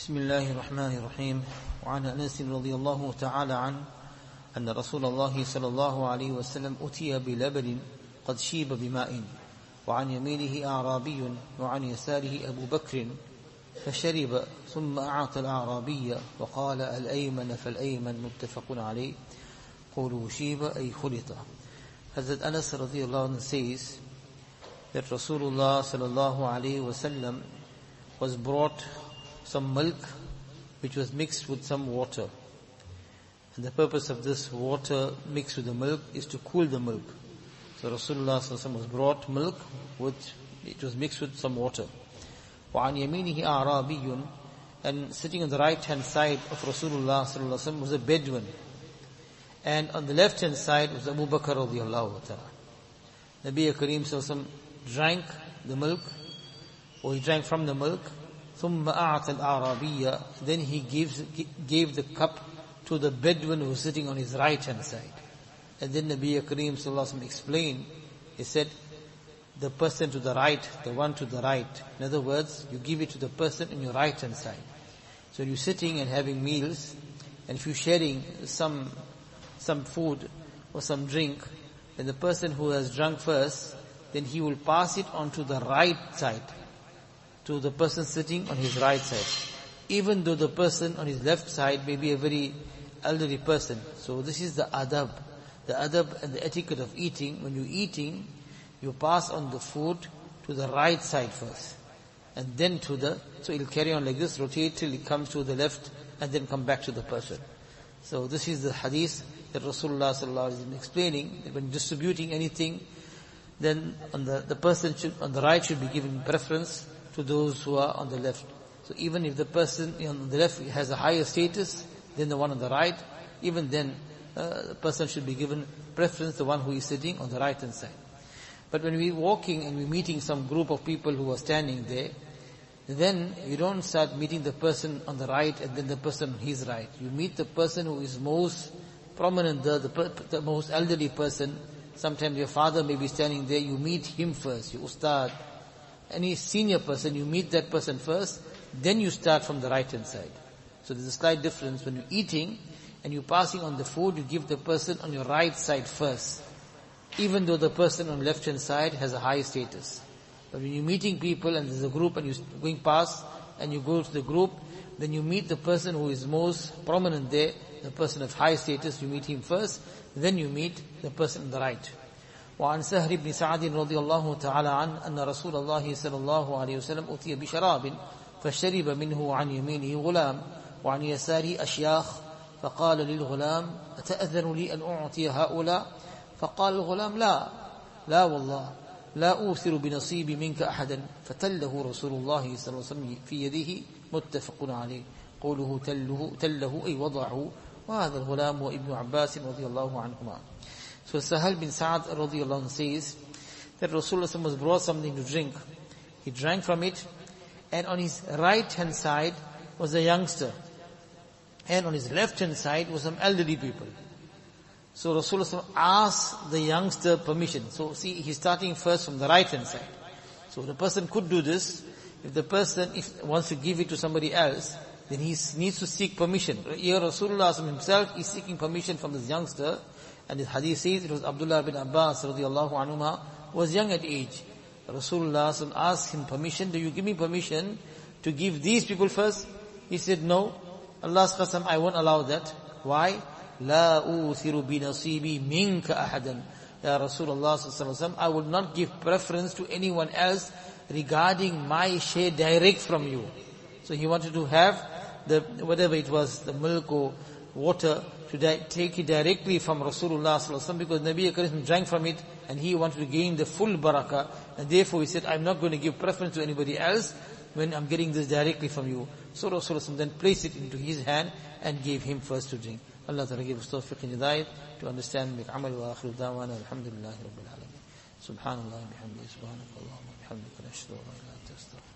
بسم الله الرحمن الرحيم. وعن أنس رضي الله تعالى عنه أن رسول الله صلى الله عليه وسلم أتي بلبن قد شيب بماء وعن يمينه أعرابي وعن يساره أبو بكر فشرب ثم أعطى الأعرابي وقال الأيمن فالأيمن متفق عليه. قولوا شيب أي خلط. Hazrat Anas radiallahu anhu says that Rasulullah sallallahu alayhi wasallam was brought some milk which was mixed with some water. And the purpose of this water mixed with the milk is to cool the milk. So Rasulullah sallallahu alayhi wasallam was brought milk which it was mixed with some water. وَعَنْ يَمِينِهِ أَعْرَابِيٌّ, and sitting on the right hand side of Rasulullah sallallahu alayhi wasallam was a Bedouin. And on the left hand side was Abu Bakr radiallahu ta'ala. Nabi Kareem sallallahu alayhi wasallam drank the milk, or he drank from the milk. ثُمَّ أَعْطَى الْأَعْرَابِيَّ, then he gave the cup to the Bedouin who was sitting on his right hand side. And then Nabi Kareem sallallahu alayhi wasallam explained, he said, the person to the right, the one to the right. In other words, you give it to the person on your right hand side. So you're sitting and having meals, and if you're sharing some food or some drink, then the person who has drunk first, then he will pass it on to the right side, to the person sitting on his right side, even though the person on his left side may be a very elderly person. So this is the adab and the etiquette of eating. When you're eating, you pass on the food to the right side first, and then so it'll carry on like this, rotate till it comes to the left, and then come back to the person. So this is the hadith that Rasulullah sallallahu alaihi wasallam is explaining, that when distributing anything, then on the person on the right should be given preference to those who are on the left. So even if the person on the left has a higher status than the one on the right, even then the person should be given preference, the one who is sitting on the right hand side. But when we're walking and we're meeting some group of people who are standing there, then you don't start meeting the person on the right and then the person on his right. You meet the person who is most prominent, the most elderly person. Sometimes your father may be standing there, you meet him first, your ustad. Any senior person, you meet that person first, then you start from the right hand side. So there's a slight difference. When you're eating and you're passing on the food, you give the person on your right side first, even though the person on the left hand side has a high status. But when you're meeting people and there's a group and you're going past and you go to the group, then you meet the person who is most prominent there, the person of high status, you meet him first, then you meet the person on the right. وعن سهر بن سعد رضي الله تعالى عنه أن رسول الله صلى الله عليه وسلم أتي بشراب فشرب منه عن يمينه غلام وعن يساره أشياخ فقال للغلام أتأذن لي أن أعطي هؤلاء؟ فقال الغلام لا والله لا أوثر بنصيبي منك أحدا فتله رسول الله صلى الله عليه وسلم في يده متفق عليه. قوله تله أي وضعه. وهذا الغلام هو ابن عباس رضي الله عنهما. So Sahal bin Sa'ad radiallahu anhu says that Rasulullah was brought something to drink. He drank from it, and on his right hand side was a youngster, and on his left hand side was some elderly people. So Rasulullah asked the youngster permission. So see, he's starting first from the right hand side. So the person could do this. If the person wants to give it to somebody else, then he needs to seek permission. Here Rasulullah himself is seeking permission from this youngster. And the hadith says it was Abdullah bin Abbas radiallahu anhuma, was young at age. Rasulullah asked him permission, do you give me permission to give these people first? He said, no. Allah's qasam, I won't allow that. Why? لا أوثر بنصيبي منك أحدا. Ya Rasulullah sallallahu alaihi wasallam, I will not give preference to anyone else regarding my share direct from you. So he wanted to have whatever it was, the milk or water, to take it directly from Rasulullah sallallahu alaihi wasallam, because Nabi Karim drank from it and he wanted to gain the full barakah, and therefore he said, I'm not going to give preference to anybody else when I'm getting this directly from you. So Rasulullah then placed it into his hand and gave him first to drink. Allah Ta'ala give us tawfiq and hidayat to understand, make amal wa akhiru da'wana alhamdulillahi rabbil alamin. Subhanallah bihamdihi subhanakallahumma bihamdika nashhadu an la ilaha illa anta astaghfiruka